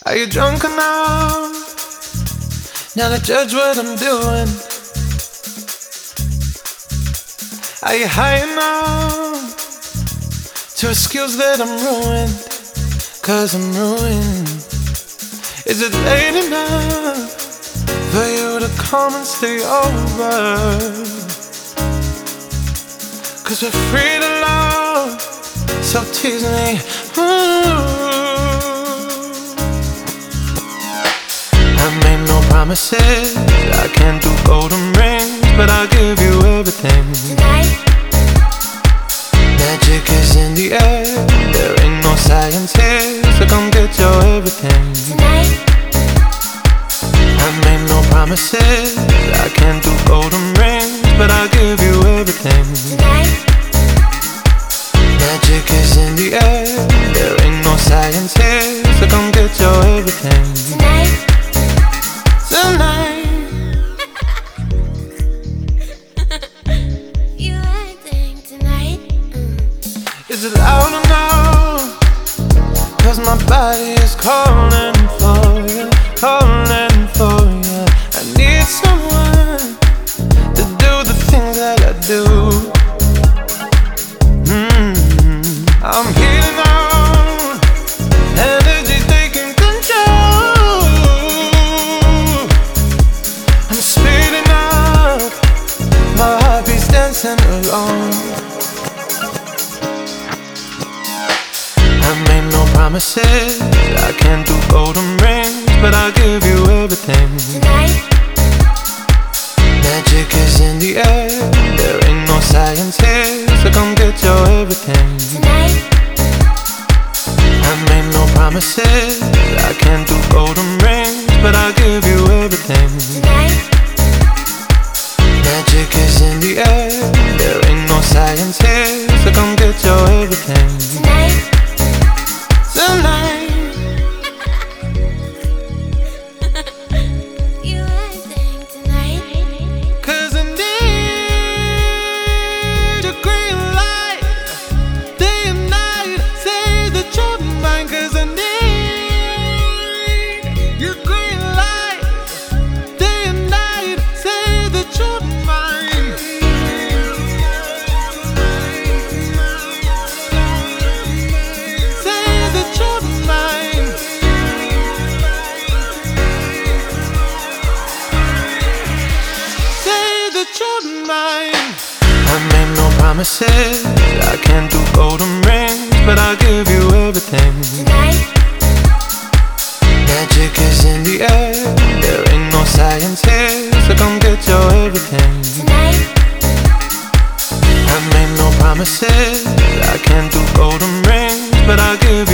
Are you drunk enough now to judge what I'm doing? Are you high enough to excuse that I'm ruined? 'Cause I'm ruined. Is it late enough for you to come and stay over? 'Cause we're free to love, so tease me. I made no promises, I can't do golden rings, but I'll give you everything. Tonight, Magic is in the air, there ain't no science here, so come get your everything. tonight, I made no promises, I can't do golden rings, but I'll give you everything. tonight, Magic is in the air, there ain't no science here, so come get your everything. tonight. Tonight, You acting tonight. is it loud enough? 'Cause my body is calling for you, calling for you. I need someone to do the things that I do. I'm healing out, energy's taking control. I'm speeding up, my heartbeat's dancing alone. I made no promises, I can't do golden rings, but I'll give you everything. Tonight, Magic is in the air, there ain't no science here, so come get your everything. tonight, I made no promises, I can't do golden rings, but I'll give you everything. tonight, Magic is in the air, there ain't no science here, so come get your everything. tonight. Tonight, You acting tonight. 'cause I need a green light, day and night, say that you're mine. 'Cause I need your green light, day and night, say that you're mine. Say that you're mine. Say that you're mine. I made no promises, I can't do golden rings, but I'll give you everything. Tonight, Magic is in the air, there ain't no science here, so come get your everything. tonight, I made no promises, I can't do golden rings, but I'll give